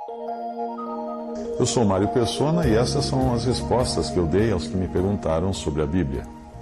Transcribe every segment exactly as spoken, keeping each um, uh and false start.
Eu sou Mário Persona e essas são as respostas que eu dei aos que me perguntaram sobre a Bíblia.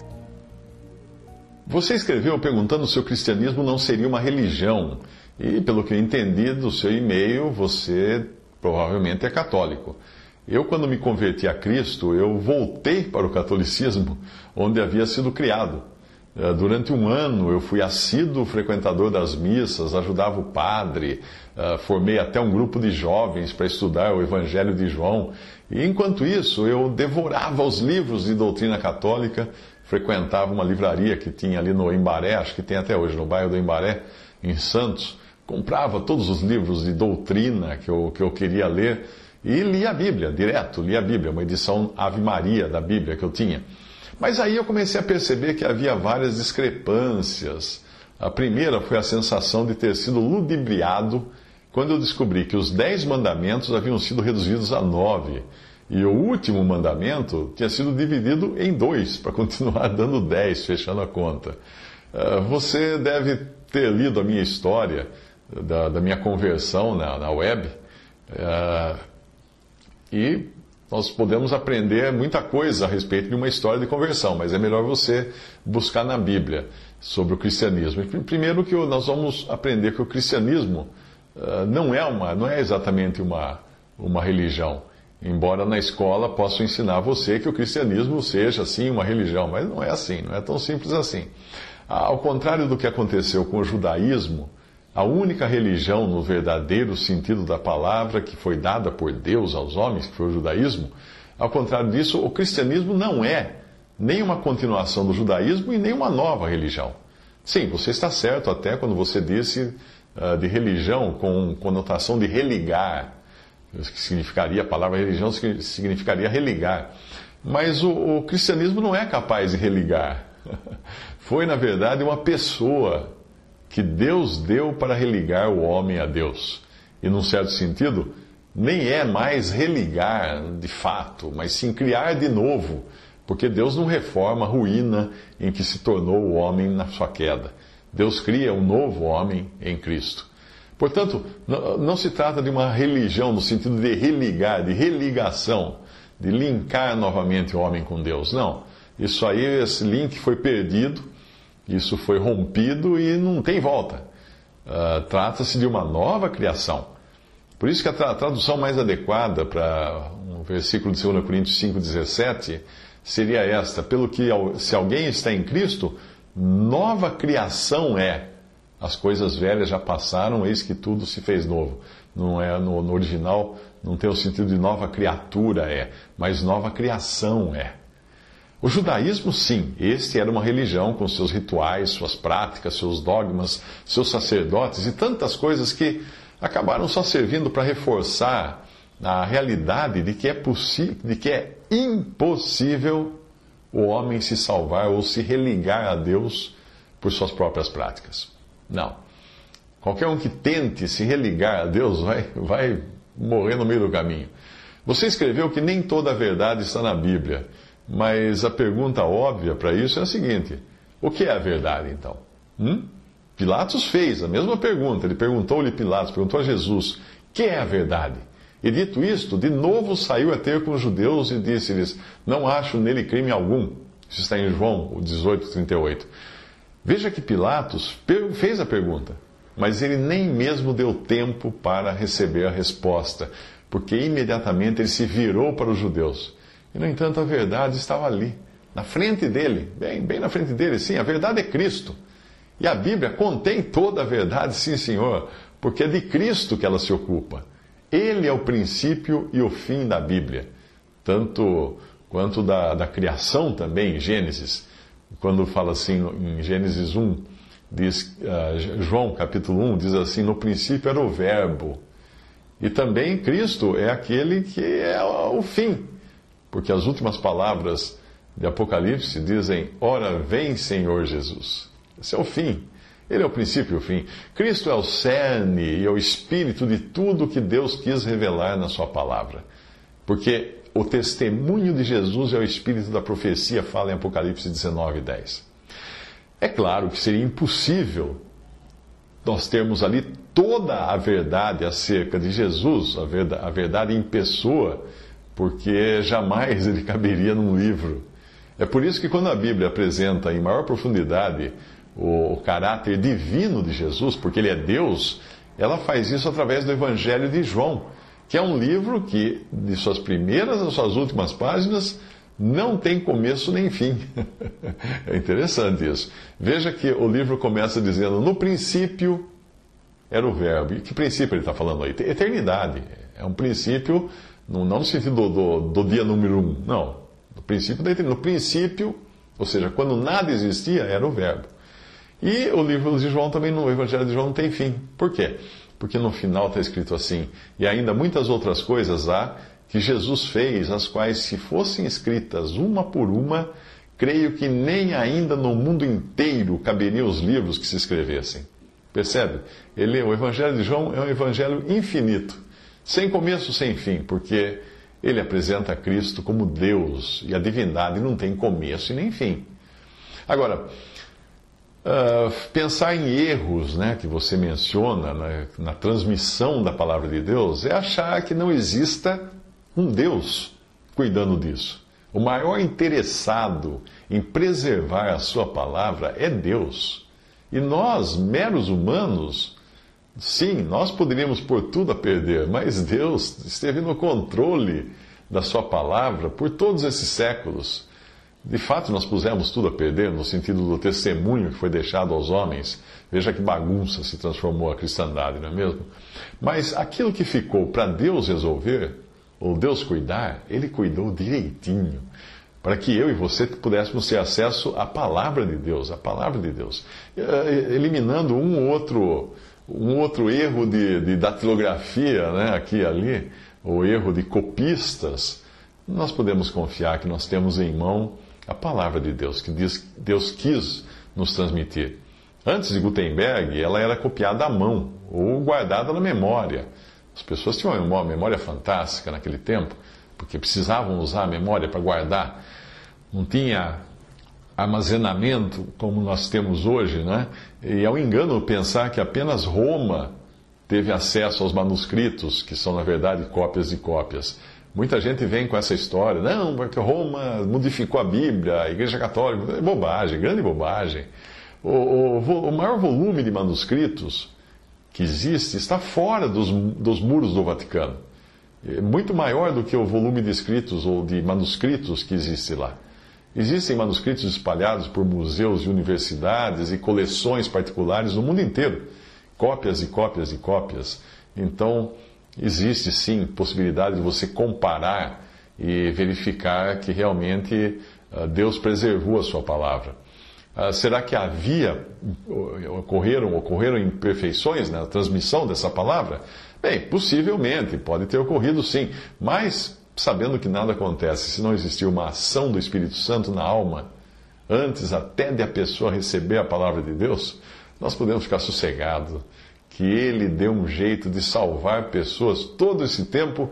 Você escreveu perguntando se o cristianismo não seria uma religião. E, pelo que eu entendi do seu e-mail, você provavelmente é católico. Eu, quando me converti a Cristo, eu voltei para o catolicismo, onde havia sido criado. Durante um ano eu fui assíduo frequentador das missas, ajudava o padre, formei até um grupo de jovens para estudar o Evangelho de João. E enquanto isso eu devorava os livros de doutrina católica, frequentava uma livraria que tinha ali no Embaré, acho que tem até hoje, no bairro do Embaré, em Santos. Comprava todos os livros de doutrina que eu, que eu queria ler e lia a Bíblia, direto, lia a Bíblia, uma edição Ave Maria da Bíblia que eu tinha. Mas aí eu comecei a perceber que havia várias discrepâncias. A primeira foi a sensação de ter sido ludibriado quando eu descobri que os dez mandamentos haviam sido reduzidos a nove. E o último mandamento tinha sido dividido em dois, para continuar dando dez, fechando a conta. Você deve ter lido a minha história da, da minha conversão na, na web. E nós podemos aprender muita coisa a respeito de uma história de conversão, mas é melhor você buscar na Bíblia sobre o cristianismo. Primeiro que nós vamos aprender que o cristianismo uh, não é uma, não é exatamente uma, uma religião, embora na escola possam ensinar você que o cristianismo seja, sim, uma religião, mas não é assim, não é tão simples assim. Ao contrário do que aconteceu com o judaísmo, a única religião no verdadeiro sentido da palavra que foi dada por Deus aos homens, que foi o judaísmo, ao contrário disso, o cristianismo não é nem uma continuação do judaísmo e nem uma nova religião. Sim, você está certo até quando você disse uh, de religião com conotação de religar, que significaria, a palavra religião significaria religar. Mas o, o cristianismo não é capaz de religar. Foi, na verdade, uma pessoa que Deus deu para religar o homem a Deus. E, num certo sentido, nem é mais religar de fato, mas sim criar de novo, porque Deus não reforma a ruína em que se tornou o homem na sua queda. Deus cria um novo homem em Cristo. Portanto, não se trata de uma religião no sentido de religar, de religação, de linkar novamente o homem com Deus. Não. Isso aí, esse link foi perdido. Isso foi rompido e não tem volta. Uh, Trata-se de uma nova criação. Por isso que a tra- tradução mais adequada para um versículo de dois Coríntios cinco, dezessete seria esta: pelo que se alguém está em Cristo, nova criação é. As coisas velhas já passaram, eis que tudo se fez novo. Não é no, no original, não tem o sentido de nova criatura é, mas nova criação é. O judaísmo, sim, este era uma religião com seus rituais, suas práticas, seus dogmas, seus sacerdotes e tantas coisas que acabaram só servindo para reforçar a realidade de que é possi- de que é impossível o homem se salvar ou se religar a Deus por suas próprias práticas. Não. Qualquer um que tente se religar a Deus vai, vai morrer no meio do caminho. Você escreveu que nem toda a verdade está na Bíblia. Mas a pergunta óbvia para isso é a seguinte: o que é a verdade, então? Hum? Pilatos fez a mesma pergunta. Ele perguntou-lhe Pilatos, perguntou a Jesus: o que é a verdade? E dito isto, de novo saiu a ter com os judeus e disse-lhes: não acho nele crime algum. Isso está em João dezoito, trinta e oito. Veja que Pilatos fez a pergunta, mas ele nem mesmo deu tempo para receber a resposta, porque imediatamente ele se virou para os judeus. E, no entanto, a verdade estava ali, na frente dele, bem, bem na frente dele, sim, a verdade é Cristo. E a Bíblia contém toda a verdade, sim, senhor, porque é de Cristo que ela se ocupa. Ele é o princípio e o fim da Bíblia, tanto quanto da, da criação também, em Gênesis. Quando fala assim, em Gênesis um, diz, uh, João capítulo um, diz assim: no princípio era o Verbo. E também Cristo é aquele que é o fim. Porque as últimas palavras de Apocalipse dizem: ora vem, Senhor Jesus. Esse é o fim. Ele é o princípio e o fim. Cristo é o cerne e é o espírito de tudo que Deus quis revelar na sua palavra. Porque o testemunho de Jesus é o espírito da profecia, fala em Apocalipse dezenove, dez. É claro que seria impossível nós termos ali toda a verdade acerca de Jesus, a verdade, a verdade em pessoa, porque jamais ele caberia num livro. É por isso que quando a Bíblia apresenta em maior profundidade o, o caráter divino de Jesus, porque ele é Deus, ela faz isso através do Evangelho de João, que é um livro que, de suas primeiras às suas últimas páginas, não tem começo nem fim. É interessante isso. Veja que o livro começa dizendo, no princípio era o verbo. E que princípio ele está falando aí? Eternidade. É um princípio, não no sentido do, do, do dia número um, não. No princípio da eternidade. No princípio, ou seja, quando nada existia, era o verbo. E o livro de João também, no Evangelho de João, não tem fim. Por quê? Porque no final está escrito assim, e ainda muitas outras coisas há que Jesus fez, as quais, se fossem escritas uma por uma, creio que nem ainda no mundo inteiro caberiam os livros que se escrevessem. Percebe? Ele, o Evangelho de João é um evangelho infinito, sem começo, sem fim, porque ele apresenta Cristo como Deus, e a divindade não tem começo e nem fim. Agora, uh, pensar em erros, né, que você menciona na, na transmissão da palavra de Deus é achar que não exista um Deus cuidando disso. O maior interessado em preservar a sua palavra é Deus. E nós, meros humanos, sim, nós poderíamos pôr tudo a perder, mas Deus esteve no controle da sua palavra por todos esses séculos. De fato, nós pusemos tudo a perder, no sentido do testemunho que foi deixado aos homens. Veja que bagunça se transformou a cristandade, não é mesmo? Mas aquilo que ficou para Deus resolver, ou Deus cuidar, Ele cuidou direitinho, para que eu e você pudéssemos ter acesso à palavra de Deus, à palavra de Deus, eliminando um outro, um outro erro de, de datilografia, né, aqui e ali, ou erro de copistas. Nós podemos confiar que nós temos em mão a palavra de Deus, que Deus, Deus quis nos transmitir. Antes de Gutenberg, ela era copiada à mão, ou guardada na memória. As pessoas tinham uma memória fantástica naquele tempo, porque precisavam usar a memória para guardar. Não tinha armazenamento como nós temos hoje, né? E é um engano pensar que apenas Roma teve acesso aos manuscritos, que são, na verdade, cópias de cópias. Muita gente vem com essa história, não, porque Roma modificou a Bíblia, a Igreja Católica. É bobagem, grande bobagem. O, o, o maior volume de manuscritos que existe está fora dos, dos muros do Vaticano. É muito maior do que o volume de escritos ou de manuscritos que existe lá. Existem manuscritos espalhados por museus e universidades e coleções particulares no mundo inteiro. Cópias e cópias e cópias. Então, existe sim possibilidade de você comparar e verificar que realmente uh, Deus preservou a sua palavra. Uh, será que havia, ocorreram, ocorreram imperfeições na transmissão dessa palavra? Bem, possivelmente, pode ter ocorrido sim, mas sabendo que nada acontece se não existir uma ação do Espírito Santo na alma, antes até de a pessoa receber a palavra de Deus, nós podemos ficar sossegados que Ele deu um jeito de salvar pessoas todo esse tempo,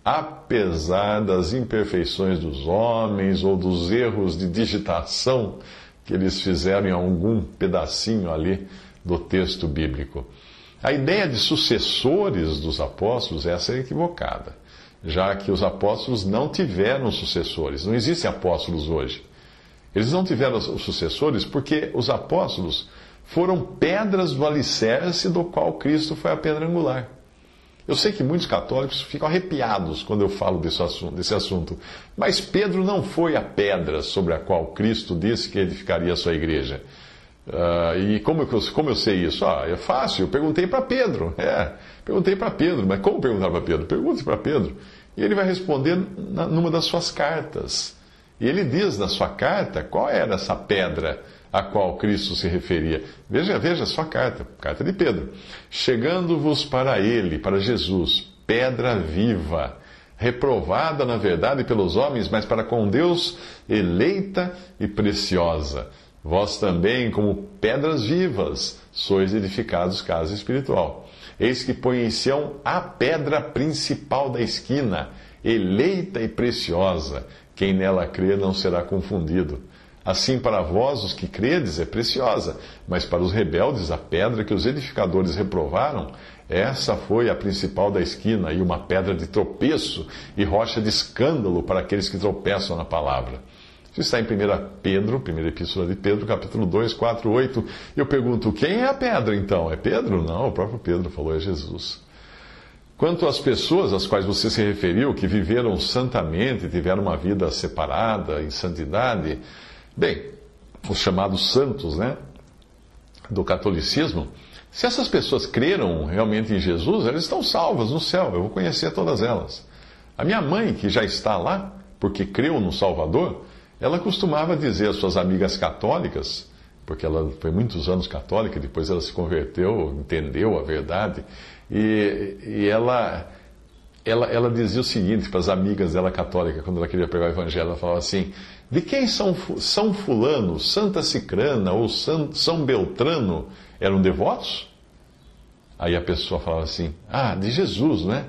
apesar das imperfeições dos homens ou dos erros de digitação que eles fizeram em algum pedacinho ali do texto bíblico. A ideia de sucessores dos apóstolos, essa é equivocada, já que os apóstolos não tiveram sucessores. Não existem apóstolos hoje. Eles não tiveram sucessores porque os apóstolos foram pedras do alicerce do qual Cristo foi a pedra angular. Eu sei que muitos católicos ficam arrepiados quando eu falo desse assunto, desse assunto, mas Pedro não foi a pedra sobre a qual Cristo disse que edificaria a sua igreja. Uh, e como eu, como eu sei isso? Ah, é fácil, eu perguntei para Pedro. É, perguntei para Pedro, mas como perguntar para Pedro? Pergunte para Pedro. E ele vai responder na, numa das suas cartas. E ele diz na sua carta qual era essa pedra a qual Cristo se referia. Veja, veja a sua carta, carta de Pedro. Chegando-vos para ele, para Jesus, pedra viva, reprovada na verdade pelos homens, mas para com Deus eleita e preciosa. Vós também, como pedras vivas, sois edificados casa espiritual. Eis que põe em Sião a pedra principal da esquina, eleita e preciosa. Quem nela crê não será confundido. Assim, para vós, os que credes, é preciosa, mas para os rebeldes, a pedra que os edificadores reprovaram, essa foi a principal da esquina, e uma pedra de tropeço e rocha de escândalo para aqueles que tropeçam na palavra. Isso está em primeira Pedro, primeira Epístola de Pedro, capítulo dois, quatro, oito. Eu pergunto, quem é a pedra então? É Pedro? Não, o próprio Pedro falou, é Jesus. Quanto às pessoas às quais você se referiu, que viveram santamente, tiveram uma vida separada, em santidade, bem, os chamados santos, né, do catolicismo, se essas pessoas creram realmente em Jesus, elas estão salvas no céu, eu vou conhecer todas elas. A minha mãe, que já está lá, porque creu no Salvador, ela costumava dizer às suas amigas católicas, porque ela foi muitos anos católica, depois ela se converteu, entendeu a verdade, e, e ela, ela, ela dizia o seguinte para as amigas dela católicas, quando ela queria pregar o evangelho, ela falava assim, de quem São, São Fulano, Santa Cicrana ou São, São Beltrano eram devotos? Aí a pessoa falava assim, ah, de Jesus, né?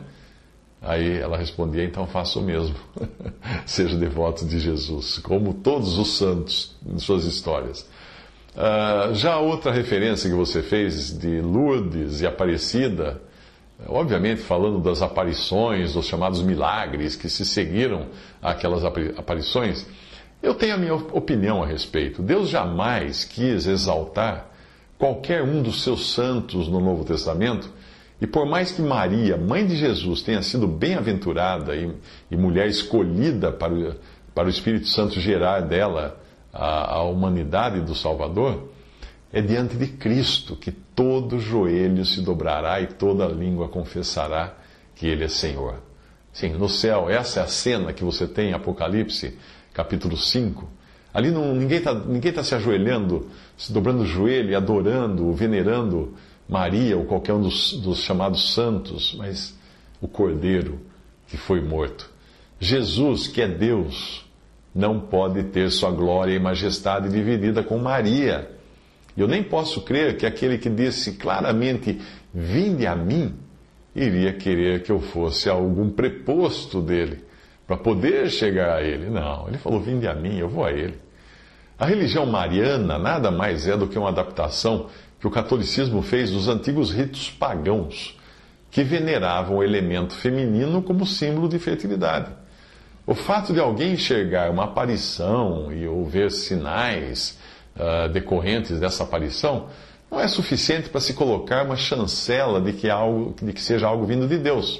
Aí ela respondia, então faça o mesmo. Seja devoto de Jesus, como todos os santos em suas histórias. Uh, já outra referência que você fez de Lourdes e Aparecida, obviamente falando das aparições, dos chamados milagres que se seguiram àquelas aparições, eu tenho a minha opinião a respeito. Deus jamais quis exaltar qualquer um dos seus santos no Novo Testamento. E por mais que Maria, mãe de Jesus, tenha sido bem-aventurada e, e mulher escolhida para o, para o Espírito Santo gerar dela a, a humanidade do Salvador, é diante de Cristo que todo joelho se dobrará e toda língua confessará que Ele é Senhor. Sim, no céu, essa é a cena que você tem em Apocalipse, capítulo cinco. Ali não, ninguém está ninguém tá se ajoelhando, se dobrando o joelho e adorando, venerando Maria ou qualquer um dos, dos chamados santos, mas o Cordeiro que foi morto. Jesus, que é Deus, não pode ter sua glória e majestade dividida com Maria. Eu nem posso crer que aquele que disse claramente, vinde a mim, iria querer que eu fosse algum preposto dele, para poder chegar a ele. Não, ele falou, vinde a mim, eu vou a ele. A religião mariana nada mais é do que uma adaptação que o catolicismo fez dos antigos ritos pagãos, que veneravam o elemento feminino como símbolo de fertilidade. O fato de alguém enxergar uma aparição e ou ver sinais uh, decorrentes dessa aparição não é suficiente para se colocar uma chancela de que, algo, de que seja algo vindo de Deus.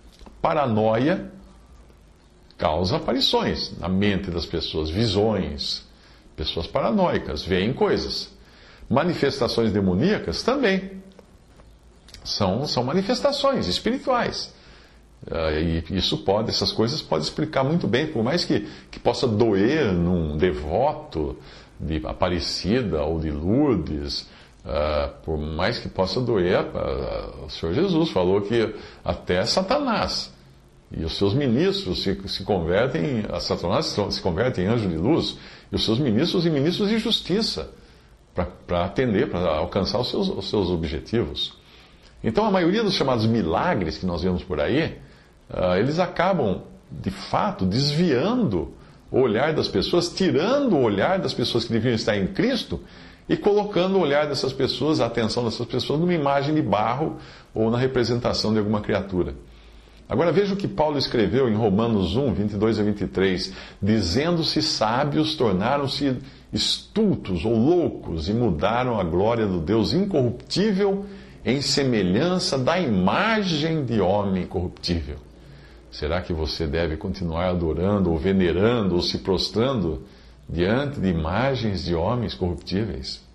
Paranoia causa aparições na mente das pessoas, visões. Pessoas paranoicas veem coisas. Manifestações demoníacas também são, são manifestações espirituais. Uh, e isso pode, essas coisas podem explicar muito bem, por mais que, que possa doer num devoto de Aparecida ou de Lourdes, uh, por mais que possa doer, uh, o Senhor Jesus falou que até Satanás e os seus ministros se, se convertem, a Satanás se converte em anjo de luz, e os seus ministros em ministros de justiça, para atender, para alcançar os seus, os seus objetivos. Então, a maioria dos chamados milagres que nós vemos por aí, uh, eles acabam, de fato, desviando o olhar das pessoas, tirando o olhar das pessoas que deviam estar em Cristo e colocando o olhar dessas pessoas, a atenção dessas pessoas, numa imagem de barro ou na representação de alguma criatura. Agora veja o que Paulo escreveu em Romanos um, vinte e dois a vinte e três. Dizendo-se sábios, tornaram-se estultos ou loucos e mudaram a glória do Deus incorruptível em semelhança da imagem de homem corruptível. Será que você deve continuar adorando ou venerando ou se prostrando diante de imagens de homens corruptíveis?